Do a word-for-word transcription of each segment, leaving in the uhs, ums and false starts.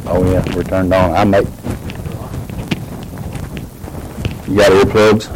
Oh yeah, we're turned on. I make. You got earplugs?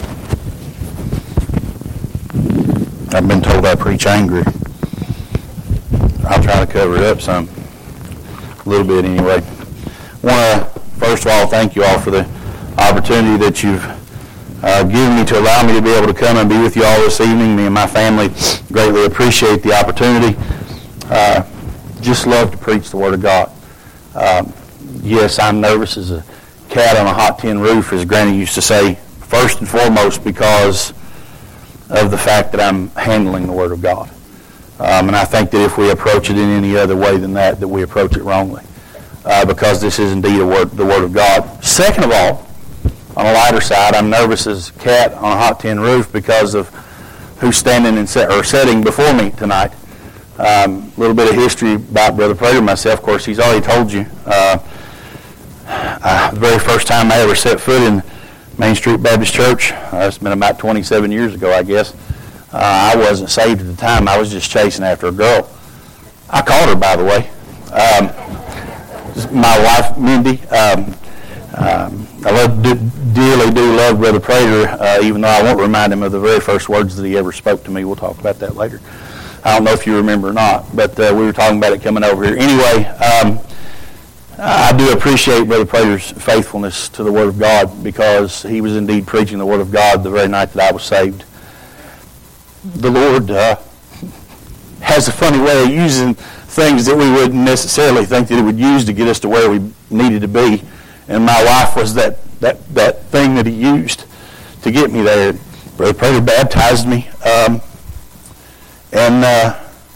I've been told I preach angry. I'll try to cover it up some, a little bit anyway. I want to first of all thank you all for the opportunity that you've uh, given me to allow me to be able to come and be with you all this evening. Me and my family greatly appreciate the opportunity. Uh, just love to preach the Word of God. Um, yes, I'm nervous as a cat on a hot tin roof, as Granny used to say, first and foremost because of the fact that I'm handling the Word of God. Um, and I think that if we approach it in any other way than that, that we approach it wrongly. Uh, because this is indeed a word, the Word of God. Second of all, on a lighter side, I'm nervous as a cat on a hot tin roof because of who's standing and set, or sitting before me tonight. A um, little bit of history about Brother Prater and myself. Of course, he's already told you. Uh, uh, the very first time I ever set foot in Main Street Baptist Church, uh, it's been about twenty-seven years ago, I guess. Uh, I wasn't saved at the time. I was just chasing after a girl. I called her, by the way. Um, my wife, Mindy. Um, um, I love, do, dearly do love Brother Prater, uh, even though I won't remind him of the very first words that he ever spoke to me. We'll talk about that later. I don't know if you remember or not, but uh, we were talking about it coming over here. Anyway, um, I do appreciate Brother Prater's faithfulness to the Word of God because he was indeed preaching the Word of God the very night that I was saved. The Lord uh, has a funny way of using things that we wouldn't necessarily think that He would use to get us to where we needed to be. And my wife was that, that, that thing that He used to get me there. Brother Prater baptized me. Um, and uh,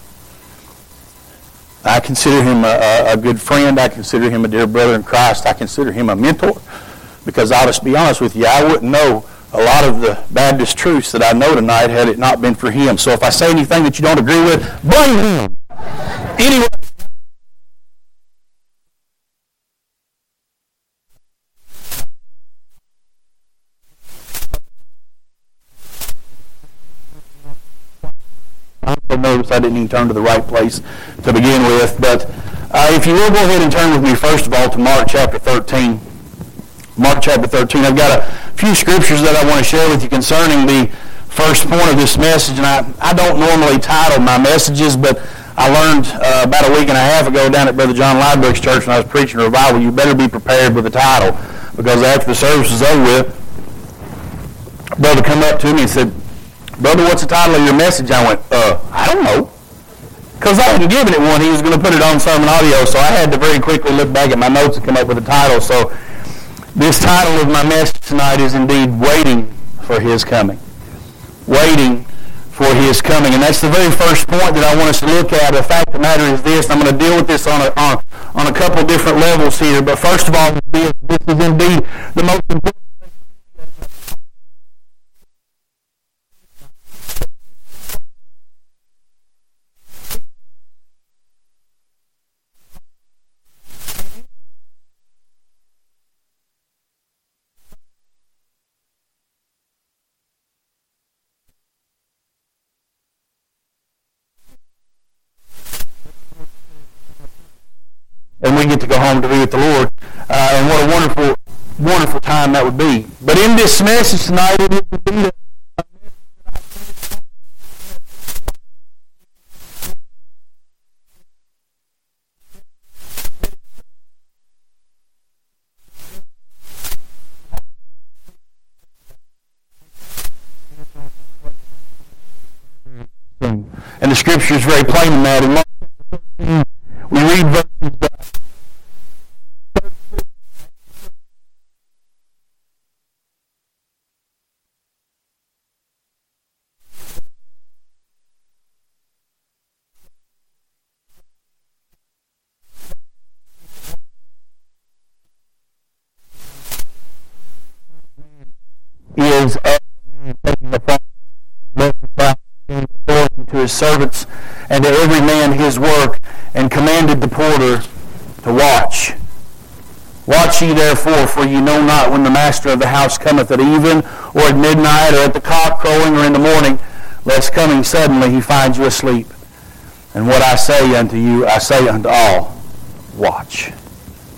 I consider him a, a good friend. I consider him a dear brother in Christ. I consider him a mentor. Because I'll just be honest with you, I wouldn't know a lot of the Baptist truths that I know tonight had it not been for him. So if I say anything that you don't agree with, blame him. Anyway. I'm so nervous I didn't even turn to the right place to begin with. But uh, if you will go ahead and turn with me first of all to Mark chapter thirteen. Mark chapter thirteen. I've got a few scriptures that I want to share with you concerning the first point of this message. And I, I don't normally title my messages, but I learned uh, about a week and a half ago down at Brother John Liebrecht's church when I was preaching a revival, you better be prepared with a title. Because after the service was over with, Brother come up to me and said, "Brother, what's the title of your message?" I went, uh, I don't know. Because I hadn't given it one. He was going to put it on sermon audio, so I had to very quickly look back at my notes and come up with a title. So this title of my message tonight is indeed Waiting for His Coming. Waiting for His coming. And that's the very first point that I want us to look at. The fact of the matter is this. I'm going to deal with this on a, on, on a couple different levels here. But first of all, this, this is indeed the most important. And we get to go home to be with the Lord. Uh, and what a wonderful, wonderful time that would be. But in this message tonight, it is indeed a and the scripture is very plain in that. In Mark, we read verses uh, is up taking the authority to his servants and to every man his work, and commanded the porter to watch. Watch ye therefore, for ye know not when the master of the house cometh at even, or at midnight, or at the cock crowing, or in the morning, lest coming suddenly he find you asleep. And what I say unto you, I say unto all, watch.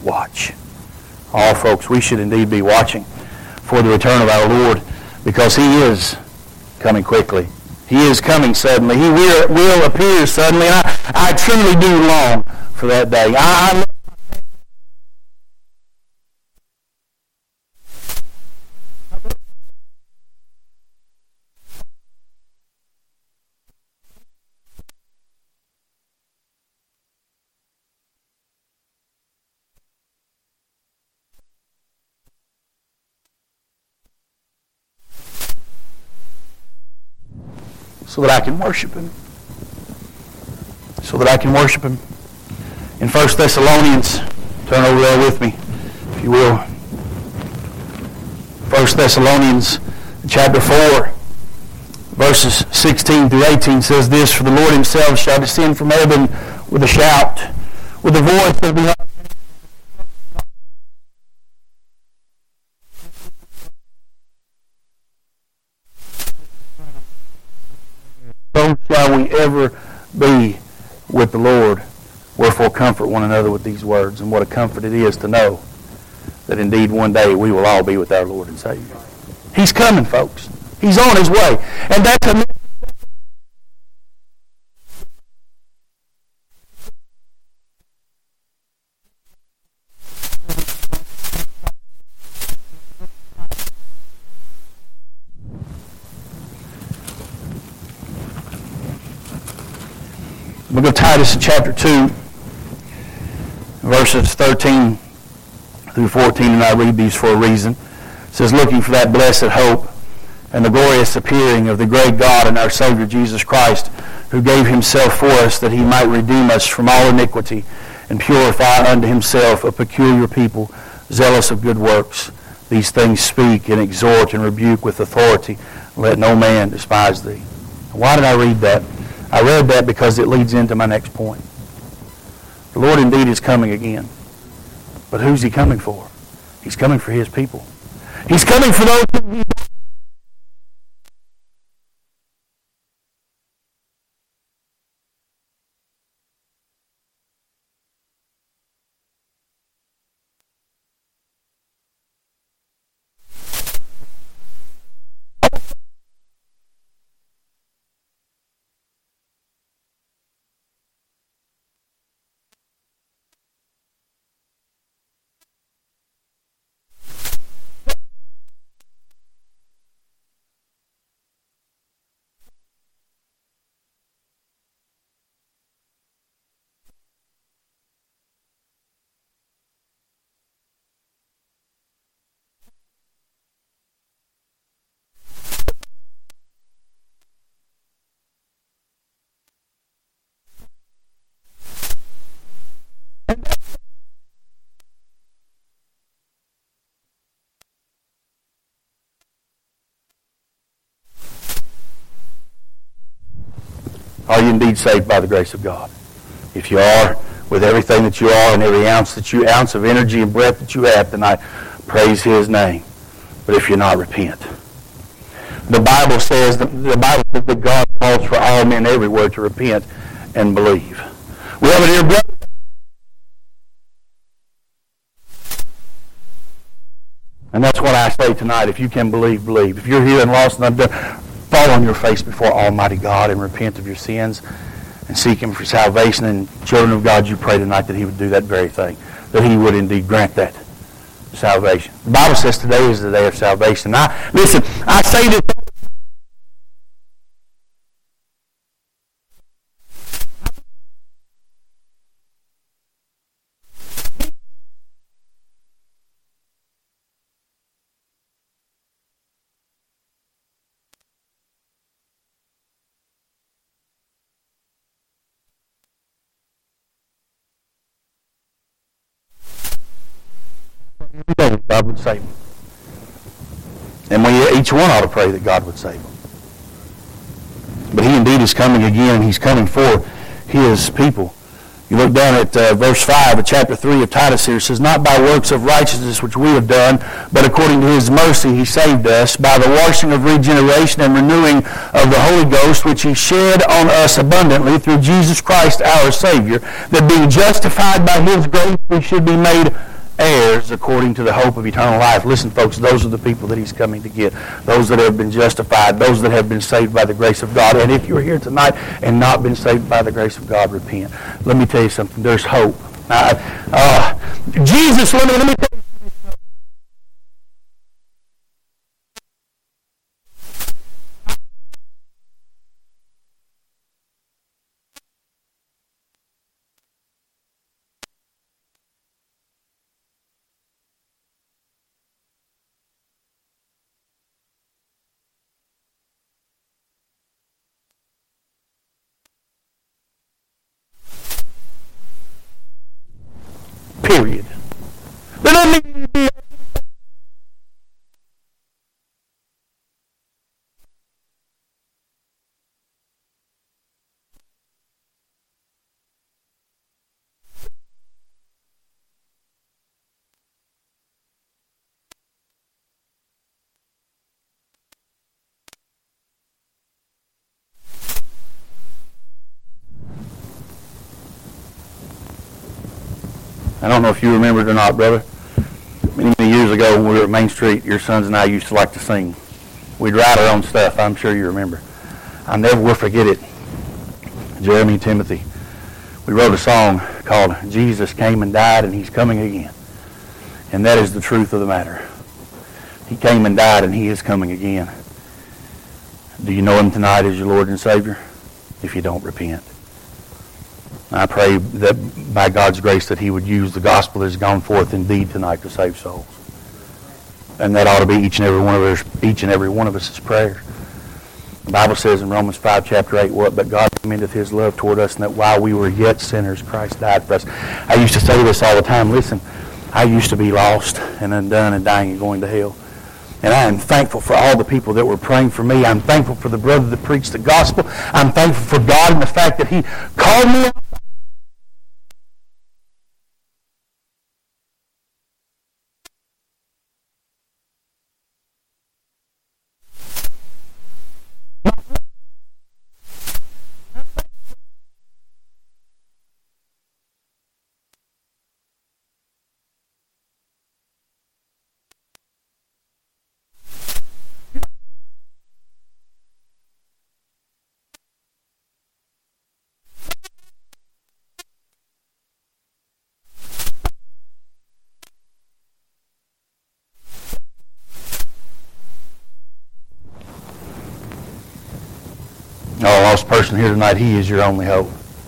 watch. All folks, we should indeed be watching for the return of our Lord, because He is coming quickly. He is coming suddenly. He will, will appear suddenly. And I, I truly do long for that day. I, I so that I can worship Him. So that I can worship Him. In First Thessalonians, turn over there with me, if you will. First Thessalonians chapter four, verses sixteen through eighteen says this, "For the Lord Himself shall descend from heaven with a shout, with the voice of the so shall we ever be with the Lord. Wherefore comfort one another with these words." And what a comfort it is to know that indeed one day we will all be with our Lord and Savior. He's coming, folks. He's on His way. And that's a We'll go to Titus in chapter two, verses thirteen through fourteen, and I read these for a reason. It says, "Looking for that blessed hope and the glorious appearing of the great God and our Savior Jesus Christ, who gave Himself for us that He might redeem us from all iniquity and purify unto Himself a peculiar people, zealous of good works. These things speak and exhort and rebuke with authority. Let no man despise thee." Why did I read that? I read that because it leads into my next point. The Lord indeed is coming again. But who's He coming for? He's coming for His people. He's coming for those who He Are you indeed saved by the grace of God? If you are, with everything that you are and every ounce that you ounce of energy and breath that you have tonight, praise His name. But if you're not, repent. The Bible says that the Bible says that God calls for all men everywhere to repent and believe. We have an dear brother. And that's what I say tonight. If you can believe, believe. If you're here and lost and undone, fall on your face before Almighty God and repent of your sins and seek Him for salvation. And children of God, you pray tonight that He would do that very thing, that He would indeed grant that salvation. The Bible says today is the day of salvation. I, listen, I say this. God would save them. And we each one ought to pray that God would save them. But He indeed is coming again, and He's coming for His people. You look down at uh, verse five of chapter three of Titus here. It says, "Not by works of righteousness which we have done, but according to His mercy He saved us, by the washing of regeneration and renewing of the Holy Ghost, which He shed on us abundantly through Jesus Christ our Savior, that being justified by His grace we should be made heirs according to the hope of eternal life. Listen, folks, those are the people that he's coming to get. Those that have been justified, those that have been saved by the grace of God. And if you're here tonight and not been saved by the grace of God, repent. Let me tell you something. There's hope. Uh, uh, Jesus, let me, let me tell you. Period. But let me be. I don't know if you remember it or not, brother. Many, many years ago when we were at Main Street, your sons and I used to like to sing. We'd write our own stuff. I'm sure you remember. I never will forget it. Jeremy and Timothy. We wrote a song called Jesus Came and Died and He's Coming Again. And that is the truth of the matter. He came and died and He is coming again. Do you know Him tonight as your Lord and Savior? If you don't, repent. I pray that by God's grace that He would use the gospel that has gone forth indeed tonight to save souls. And that ought to be each and every one of us, each and every one of us' prayer. The Bible says in Romans five, chapter eight, what? But God commendeth His love toward us, and that while we were yet sinners, Christ died for us. I used to say this all the time. Listen, I used to be lost and undone and dying and going to hell. And I am thankful for all the people that were praying for me. I'm thankful for the brother that preached the gospel. I'm thankful for God and the fact that He called me. Oh, lost person here tonight, He is your only hope.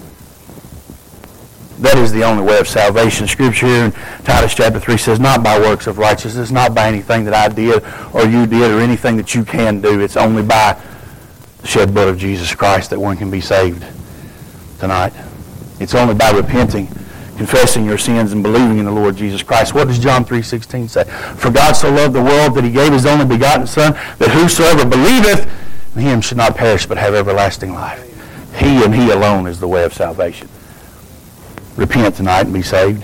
That is the only way of salvation. Scripture here in Titus chapter three says, not by works of righteousness, not by anything that I did or you did or anything that you can do. It's only by the shed blood of Jesus Christ that one can be saved tonight. It's only by repenting, confessing your sins, and believing in the Lord Jesus Christ. What does John three sixteen say? For God so loved the world that He gave His only begotten Son, that whosoever believeth in Him should not perish but have everlasting life. He and He alone is the way of salvation. Repent tonight and be saved.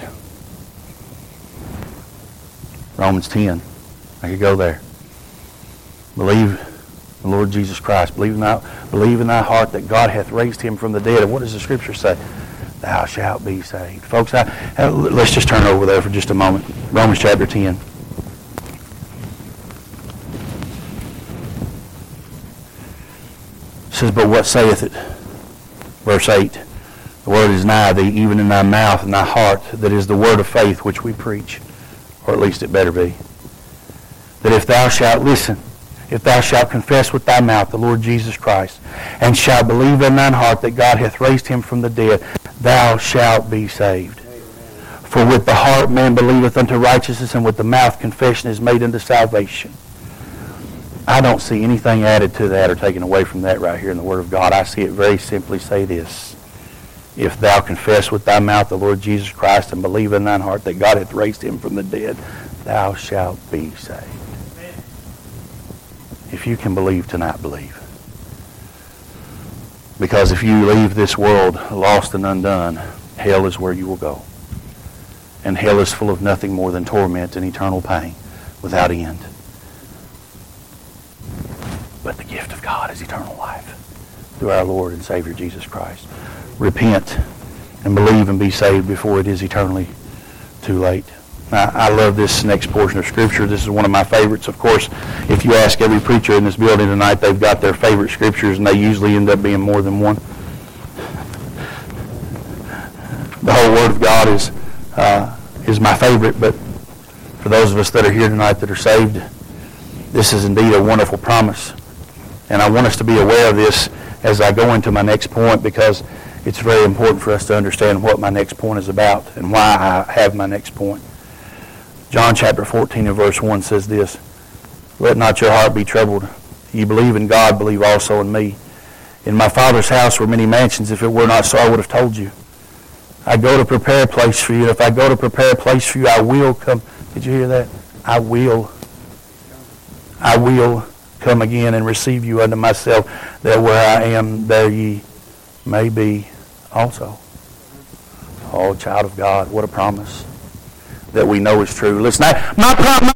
Romans ten. I could go there. Believe in the Lord Jesus Christ. Believe in, thy, believe in thy heart that God hath raised Him from the dead. And what does the Scripture say? Thou shalt be saved. Folks, I, let's just turn over there for just a moment. Romans chapter ten. It says, but what saith it? Verse eight. The word is nigh thee, even in thy mouth and thy heart, that is the word of faith which we preach. Or at least it better be. That if thou shalt listen, if thou shalt confess with thy mouth the Lord Jesus Christ, and shalt believe in thine heart that God hath raised Him from the dead, thou shalt be saved. For with the heart man believeth unto righteousness, and with the mouth confession is made unto salvation. I don't see anything added to that or taken away from that right here in the Word of God. I see it very simply say this. If thou confess with thy mouth the Lord Jesus Christ and believe in thine heart that God hath raised Him from the dead, thou shalt be saved. Amen. If you can believe tonight, believe. Because if you leave this world lost and undone, hell is where you will go. And hell is full of nothing more than torment and eternal pain without end. But the gift of God is eternal life through our Lord and Savior Jesus Christ. Repent and believe and be saved before it is eternally too late. I, I love this next portion of Scripture. This is one of my favorites. Of course, if you ask every preacher in this building tonight, they've got their favorite Scriptures, and they usually end up being more than one. The whole Word of God is uh, is my favorite, but for those of us that are here tonight that are saved, this is indeed a wonderful promise. And I want us to be aware of this as I go into my next point, because it's very important for us to understand what my next point is about and why I have my next point. John chapter fourteen and verse one says this, "Let not your heart be troubled. You believe in God, believe also in me. In my Father's house were many mansions. If it were not so, I would have told you. I go to prepare a place for you. If I go to prepare a place for you, I will come." Did you hear that? I will. I will come again and receive you unto myself, that where I am, there ye may be also. Oh, child of God, what a promise that we know is true. Listen, I, my promise.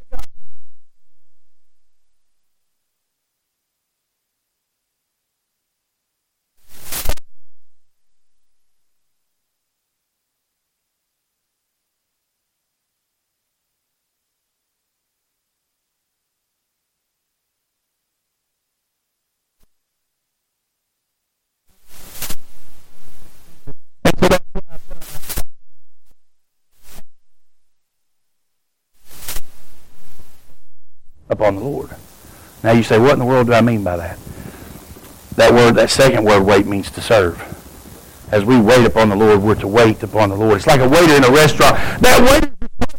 Upon the Lord. Now you say, what in the world do I mean by that? That word, that second word, wait, means to serve. As we wait upon the Lord, we're to wait upon the Lord. It's like a waiter in a restaurant. That waiter.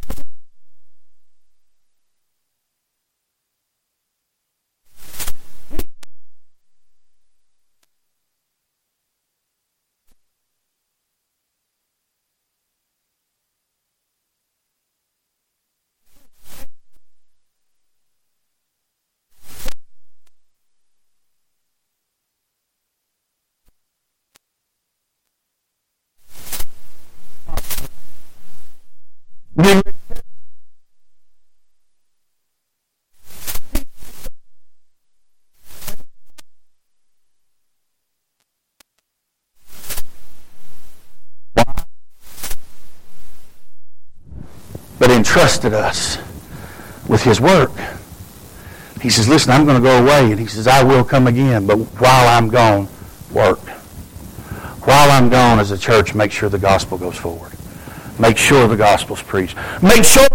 But entrusted us with his work. He says, listen, I'm going to go away. And he says, I will come again. But while I'm gone, work. While I'm gone as a church, make sure the gospel goes forward. Make sure the gospel's preached. Make sure.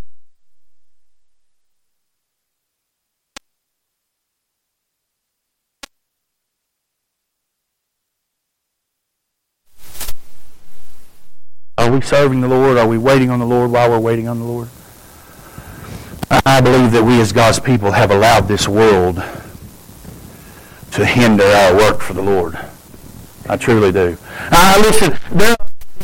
Are we serving the Lord? Are we waiting on the Lord while we're waiting on the Lord? I believe that we as God's people have allowed this world to hinder our work for the Lord. I truly do. Uh, listen, there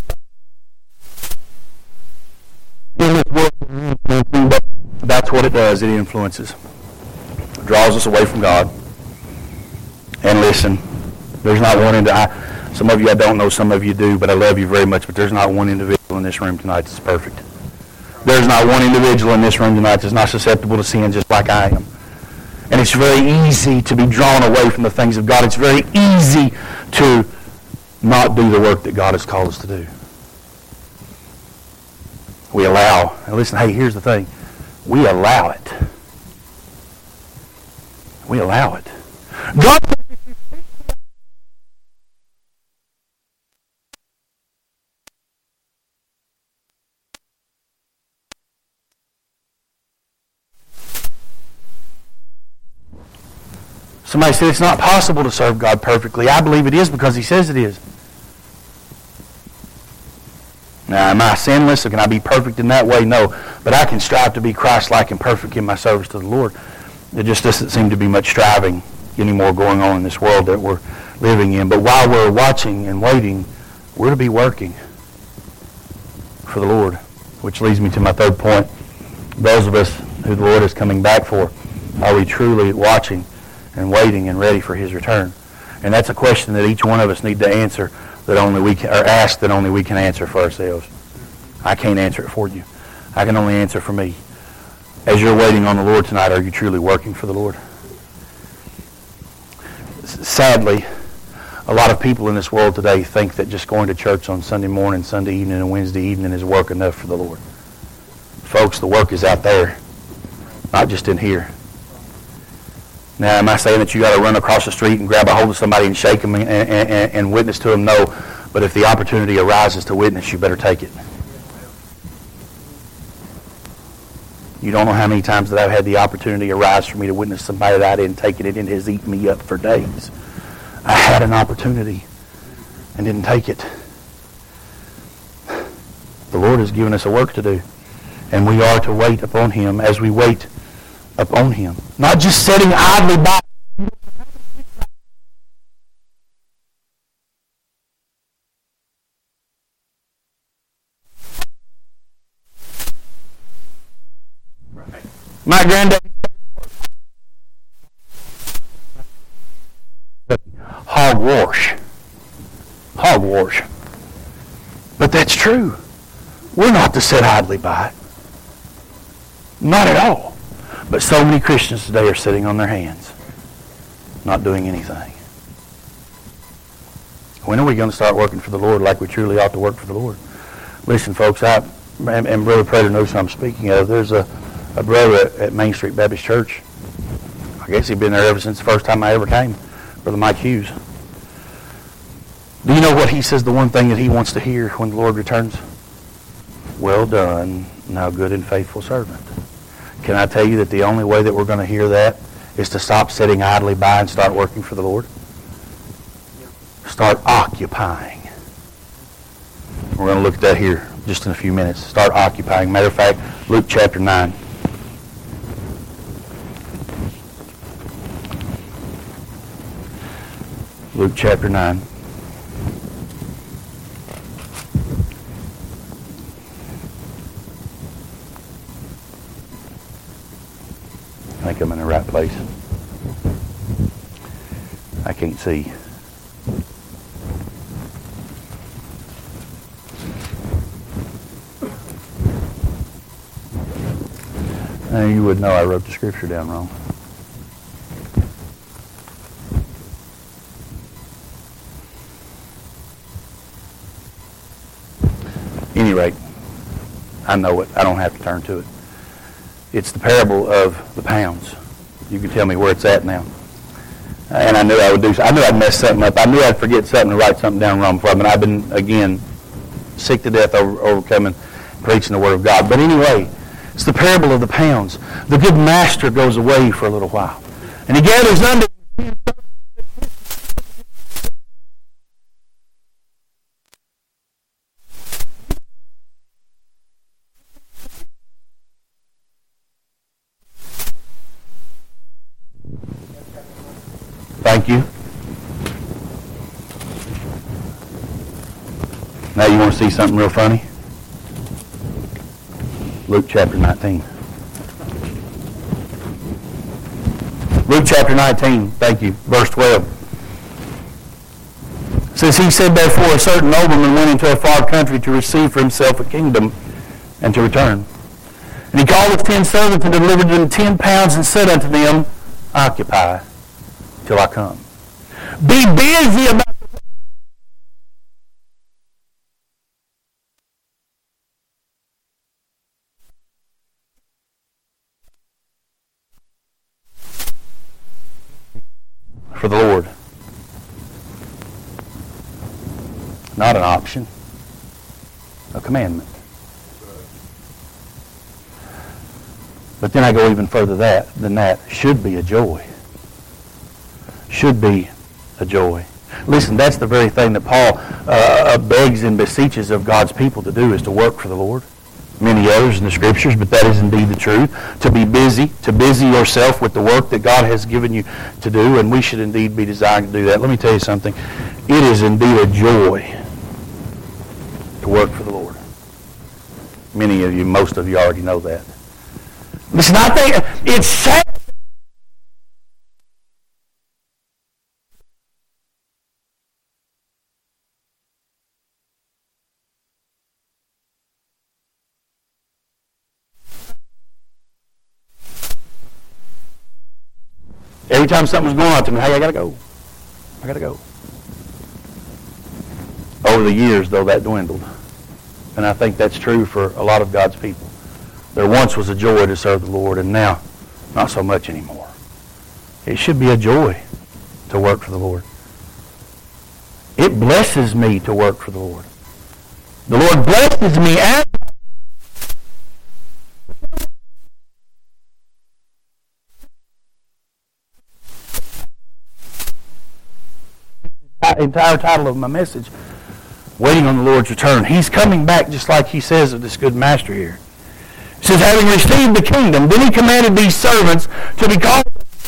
in this world, that's what it does. It influences. It draws us away from God. And listen, there's not one into I. Some of you I don't know, some of you do, but I love you very much. But there's not one individual in this room tonight that's perfect. There's not one individual in this room tonight that's not susceptible to sin just like I am. And it's very easy to be drawn away from the things of God. It's very easy to not do the work that God has called us to do. We allow. And listen, hey, here's the thing. We allow it. We allow it. God. Somebody said it's not possible to serve God perfectly. I believe it is because he says it is. Now, am I sinless or can I be perfect in that way? No. But I can strive to be Christ-like and perfect in my service to the Lord. There just doesn't seem to be much striving anymore going on in this world that we're living in. But while we're watching and waiting, we're to be working for the Lord. Which leads me to my third point. Those of us who the Lord is coming back for, are we truly watching and waiting and ready for his return? And that's a question that each one of us need to answer, that only we can, or ask that only we can answer for ourselves. I can't answer it for you. I can only answer for me. As you're waiting on the Lord tonight, are you truly working for the Lord? Sadly, a lot of people in this world today think that just going to church on Sunday morning, Sunday evening, and Wednesday evening is work enough for the Lord. Folks, the work is out there, not just in here. Now, am I saying that you got to run across the street and grab a hold of somebody and shake them and, and, and witness to them? No. But if the opportunity arises to witness, you better take it. You don't know how many times that I've had the opportunity arise for me to witness somebody that I didn't take it, and it has eaten me up for days. I had an opportunity and didn't take it. The Lord has given us a work to do, and we are to wait upon Him as we wait upon Him. Not just sitting idly by. My granddad hogwash. Hogwash. But that's true. We're not to sit idly by. Not at all. But so many Christians today are sitting on their hands, not doing anything. When are we going to start working for the Lord like we truly ought to work for the Lord? Listen, folks, I and, and Brother Prater knows who I'm speaking of. There's a, a brother at, at Main Street Baptist Church. I guess he'd been there ever since the first time I ever came, Brother Mike Hughes. Do you know what he says, the one thing that he wants to hear when the Lord returns? Well done, thou good and faithful servant. Can I tell you that the only way that we're going to hear that is to stop sitting idly by and start working for the Lord? Start occupying. We're going to look at that here just in a few minutes. Start occupying. Matter of fact, Luke chapter nine. Luke chapter nine. I think I'm in the right place. I can't see. Now you would know I wrote the scripture down wrong. At any rate, I know it. I don't have to turn to it. It's the parable of the pounds. You can tell me where it's at now. And I knew I would do. I knew I'd mess something up. I knew I'd forget something to write something down wrong before. But I've been again sick to death over overcoming preaching the Word of God. But anyway, it's the parable of the pounds. The good master goes away for a little while, and he gathers unto. Thank you. Now you want to see something real funny? Luke chapter nineteen. Luke chapter nineteen, thank you, verse twelve. It says, he said, therefore, a certain nobleman went into a far country to receive for himself a kingdom and to return. And he called his ten servants and delivered them ten pounds and said unto them, occupy till I come. Be busy about for the Lord. Not an option, a commandment. But then I go even further that than that. Should be a joy. Should be a joy. Listen, that's the very thing that Paul uh, begs and beseeches of God's people to do, is to work for the Lord. Many others in the Scriptures, but that is indeed the truth. To be busy, to busy yourself with the work that God has given you to do, and we should indeed be designed to do that. Let me tell you something. It is indeed a joy to work for the Lord. Many of you, most of you already know that. Listen, I think it's sad. Every time something's going on to me, hey, I gotta go. I gotta go. Over the years, though, that dwindled. And I think that's true for a lot of God's people. There once was a joy to serve the Lord, and now not so much anymore. It should be a joy to work for the Lord. It blesses me to work for the Lord. The Lord blesses me as the entire title of my message, Waiting on the Lord's Return. He's coming back just like he says of this good master here. He says, having received the kingdom, then he commanded these servants to be called.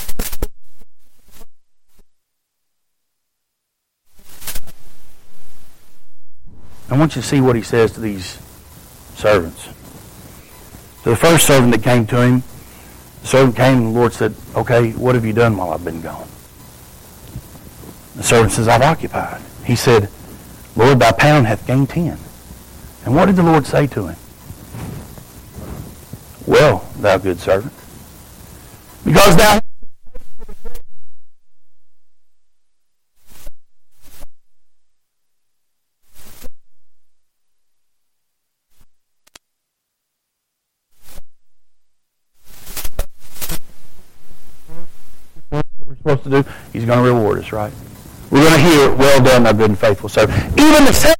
I want you to see what he says to these servants. To the first servant that came to him, the servant came and the Lord said, okay, what have you done while I've been gone? The servant says, I've occupied. He said, Lord, thy pound hath gained ten. And what did the Lord say to him? Well, thou good servant, because thou what we're supposed to do, he's going to reward us, right? We're going to hear, well done, thou good and faithful servant. Even the second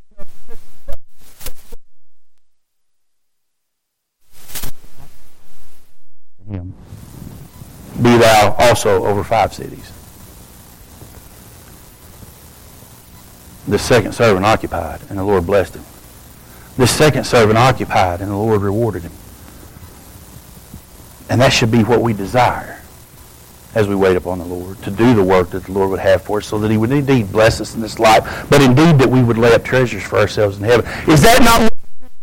him, be thou also over five cities. The second servant occupied, and the Lord blessed him. This second servant occupied, and the Lord rewarded him. And that should be what we desire as we wait upon the Lord, to do the work that the Lord would have for us, so that he would indeed bless us in this life, but indeed that we would lay up treasures for ourselves in heaven. Is that not?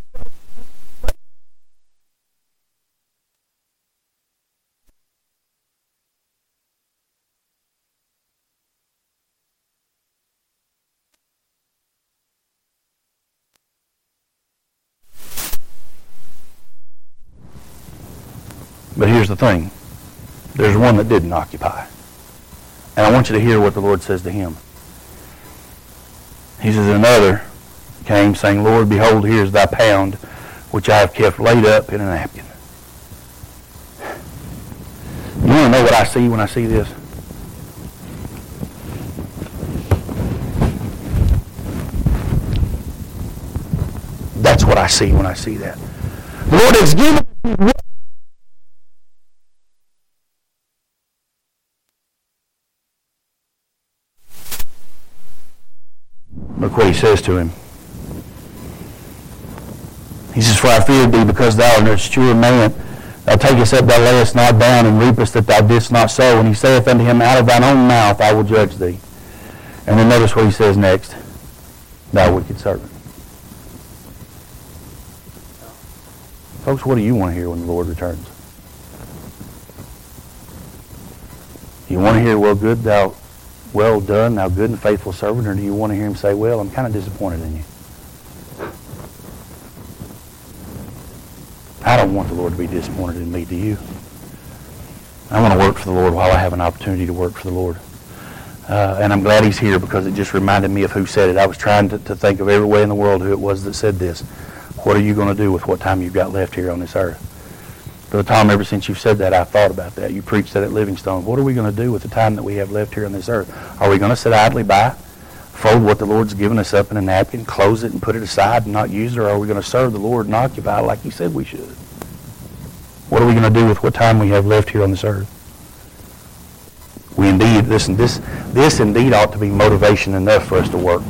But here's the thing. There's one that didn't occupy. And I want you to hear what the Lord says to him. He says, another came saying, Lord, behold, here is thy pound, which I have kept laid up in a napkin. You want to know what I see when I see this? That's what I see when I see that. The Lord has given me. Look what he says to him. He says, for I feared thee, because thou art a sure man. Thou takest up, thou layest not down, and reapest that thou didst not sow. And he saith unto him, out of thine own mouth I will judge thee. And then notice what he says next. Thou wicked servant. Folks, what do you want to hear when the Lord returns? You want to hear, well, good, thou... well done, thou good and faithful servant, or do you want to hear him say, well, I'm kind of disappointed in you? I don't want the Lord to be disappointed in me, do you? I want to work for the Lord while I have an opportunity to work for the Lord. Uh, and I'm glad he's here, because it just reminded me of who said it. I was trying to, to think of every way in the world who it was that said this. What are you going to do with what time you've got left here on this earth? Brother Tom, ever since you've said that, I've thought about that. You preached that at Livingstone. What are we going to do with the time that we have left here on this earth? Are we going to sit idly by, fold what the Lord's given us up in a napkin, close it and put it aside and not use it, or are we going to serve the Lord and occupy like he said we should? What are we going to do with what time we have left here on this earth? We indeed, listen, this, this indeed ought to be motivation enough for us to work.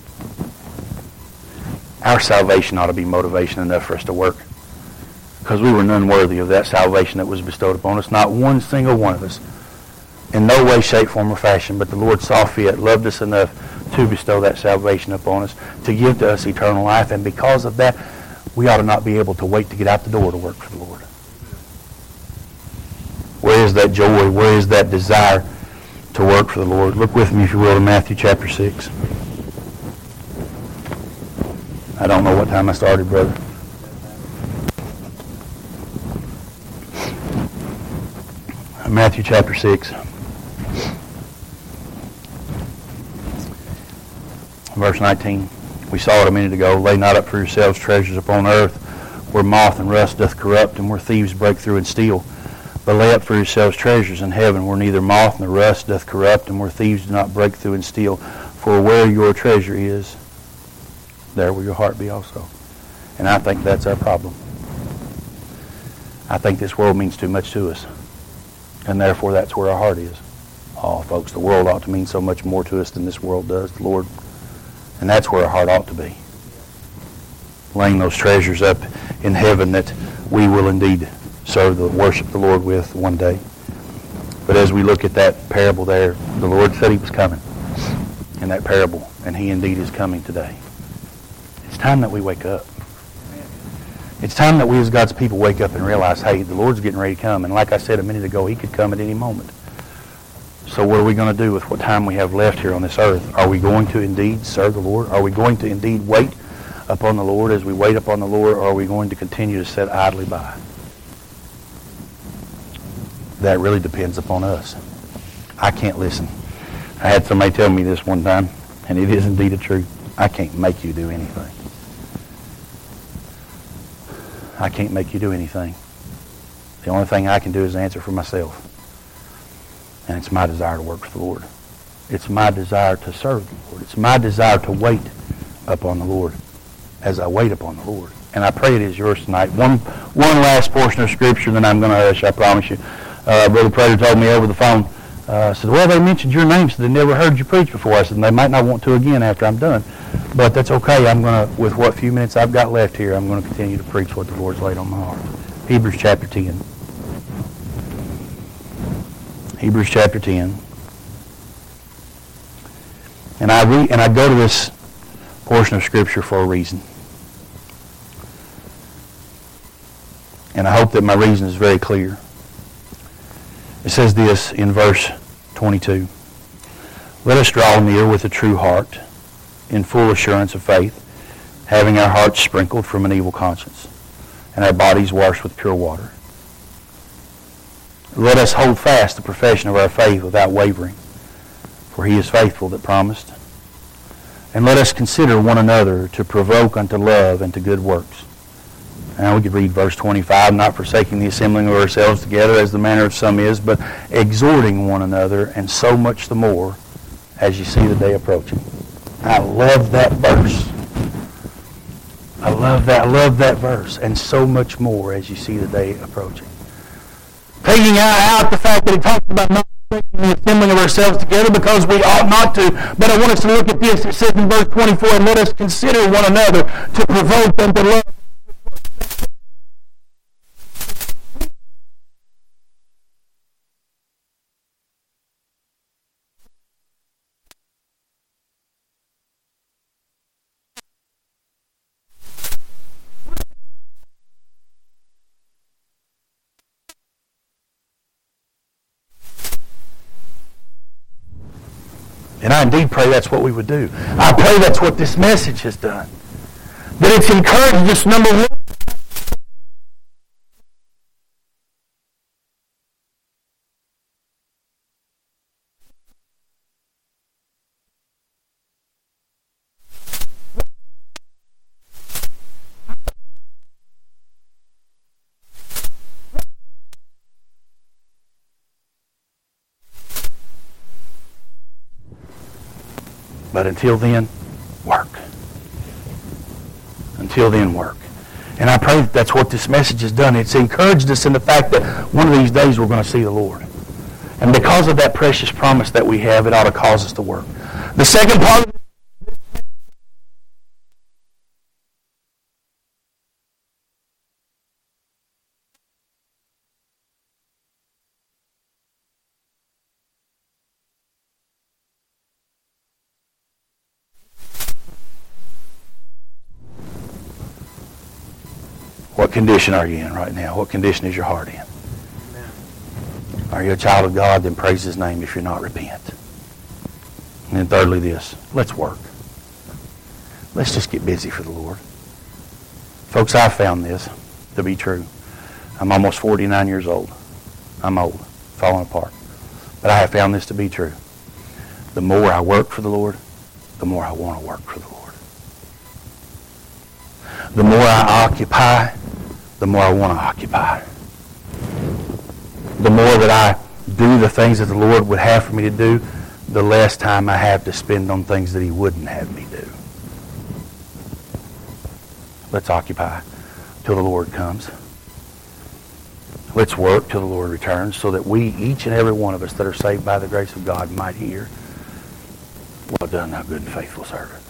Our salvation ought to be motivation enough for us to work. Because we were none worthy of that salvation that was bestowed upon us. Not one single one of us. In no way, shape, form, or fashion. But the Lord saw fit, loved us enough to bestow that salvation upon us, to give to us eternal life. And because of that, we ought to not be able to wait to get out the door to work for the Lord. Where is that joy? Where is that desire to work for the Lord? Look with me, if you will, to Matthew chapter six. I don't know what time I started, brother. Matthew chapter six, verse nineteen. We saw it a minute ago. Lay not up for yourselves treasures upon earth, where moth and rust doth corrupt, and where thieves break through and steal. But lay up for yourselves treasures in heaven, where neither moth nor rust doth corrupt, and where thieves do not break through and steal. For where your treasure is, there will your heart be also. And I think that's our problem. I think this world means too much to us. And therefore that's where our heart is. Oh, folks, the world ought to mean so much more to us than this world does, the Lord. And that's where our heart ought to be. Laying those treasures up in heaven that we will indeed serve the worship the Lord with one day. But as we look at that parable there, the Lord said he was coming in that parable, and he indeed is coming today. It's time that we wake up. It's time that we as God's people wake up and realize, hey, the Lord's getting ready to come. And like I said a minute ago, he could come at any moment. So what are we going to do with what time we have left here on this earth? Are we going to indeed serve the Lord? Are we going to indeed wait upon the Lord as we wait upon the Lord, or are we going to continue to sit idly by? That really depends upon us. I can't listen. I had somebody tell me this one time, and it is indeed a truth. I can't make you do anything. I can't make you do anything. The only thing I can do is answer for myself. And it's my desire to work for the Lord. It's my desire to serve the Lord. It's my desire to wait upon the Lord as I wait upon the Lord. And I pray it is yours tonight. One one last portion of Scripture, then I'm going to hush, I promise you. Uh, Brother Prater told me over the phone, uh, said, well, they mentioned your name, so they never heard you preach before. I said, they might not want to again after I'm done. But that's okay. I'm going to, with what few minutes I've got left here, I'm going to continue to preach what the Lord's laid on my heart. Hebrews chapter ten. Hebrews chapter ten. And I re, and I go to this portion of Scripture for a reason. And I hope that my reason is very clear. It says this in verse twenty-two. Let us draw near with a true heart, in full assurance of faith, having our hearts sprinkled from an evil conscience, and our bodies washed with pure water. Let us hold fast the profession of our faith without wavering, for he is faithful that promised. And let us consider one another to provoke unto love and to good works. Now we could read verse twenty-five, not forsaking the assembling of ourselves together as the manner of some is, but exhorting one another, and so much the more as you see the day approaching. I love that verse. I love that. I love that verse. And so much more as you see the day approaching. Taking out the fact that he talks about not forsaking the assembling of ourselves together because we ought not to. But I want us to look at this. It says in verse twenty-four, and let us consider one another to provoke unto love. And I indeed pray that's what we would do. I pray that's what this message has done. That it's encouraged us, number one. But until then, work. Until then, work. And I pray that that's what this message has done. It's encouraged us in the fact that one of these days we're going to see the Lord. And because of that precious promise that we have, it ought to cause us to work. The second part of What condition are you in right now? What condition is your heart in? Amen. Are you a child of God? Then praise His name. If you're not, repent. And then thirdly this, let's work. Let's just get busy for the Lord. Folks, I've found this to be true. I'm almost forty-nine years old. I'm old, falling apart. But I have found this to be true. The more I work for the Lord, the more I want to work for the Lord. The more I occupy, the more I want to occupy. The more that I do the things that the Lord would have for me to do, the less time I have to spend on things that He wouldn't have me do. Let's occupy till the Lord comes. Let's work till the Lord returns so that we, each and every one of us that are saved by the grace of God, might hear, well done, thou good and faithful servant.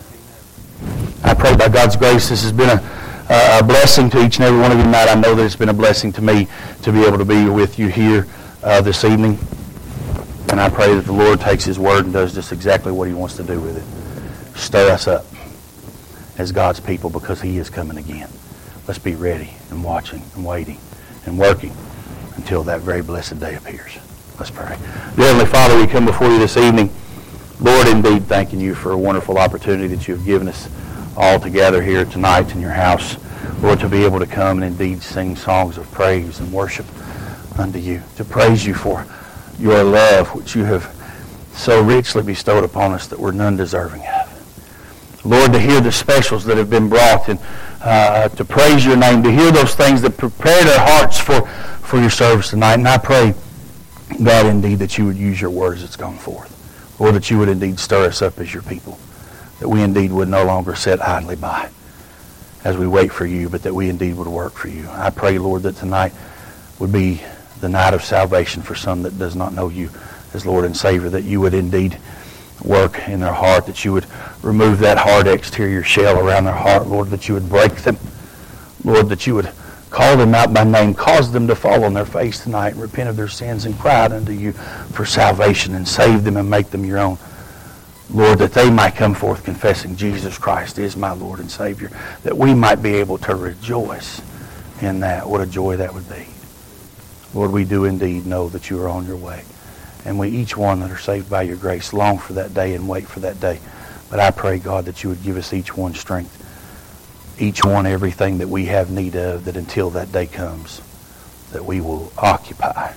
I pray by God's grace this has been a, a blessing to each and every one of you tonight. I know that it's been a blessing to me to be able to be with you here uh, this evening. And I pray that the Lord takes His word and does just exactly what He wants to do with it. Stir us up as God's people because He is coming again. Let's be ready and watching and waiting and working until that very blessed day appears. Let's pray. Dear Heavenly Father, we come before you this evening, Lord, indeed thanking you for a wonderful opportunity that you have given us all together here tonight in your house, Lord, to be able to come and indeed sing songs of praise and worship unto you, to praise you for your love, which you have so richly bestowed upon us that we're none deserving of. Lord, to hear the specials that have been brought and uh, to praise your name, to hear those things that prepared our hearts for, for your service tonight. And I pray, God, indeed, that you would use your words that's gone forth. Lord, that you would indeed stir us up as your people, that we indeed would no longer sit idly by as we wait for you, but that we indeed would work for you. I pray, Lord, that tonight would be the night of salvation for some that does not know you as Lord and Savior, that you would indeed work in their heart, that you would remove that hard exterior shell around their heart, Lord, that you would break them, Lord, that you would call them out by name, cause them to fall on their face tonight and repent of their sins and cry out unto you for salvation and save them and make them your own. Lord, that they might come forth confessing Jesus Christ is my Lord and Savior, that we might be able to rejoice in that. What a joy that would be. Lord, we do indeed know that you are on your way. And we, each one that are saved by your grace, long for that day and wait for that day. But I pray, God, that you would give us each one strength, each one everything that we have need of, that until that day comes, that we will occupy,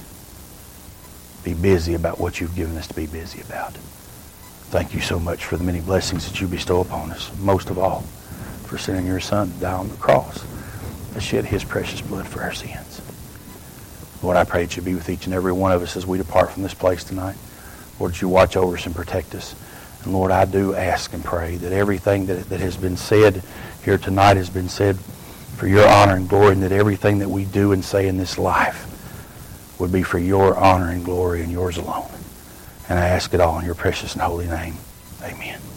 be busy about what you've given us to be busy about. Thank you so much for the many blessings that you bestow upon us. Most of all, for sending your Son to die on the cross to shed his precious blood for our sins. Lord, I pray that you be with each and every one of us as we depart from this place tonight. Lord, that you watch over us and protect us. And Lord, I do ask and pray that everything that, that has been said here tonight has been said for your honor and glory, and that everything that we do and say in this life would be for your honor and glory and yours alone. And I ask it all in your precious and holy name. Amen.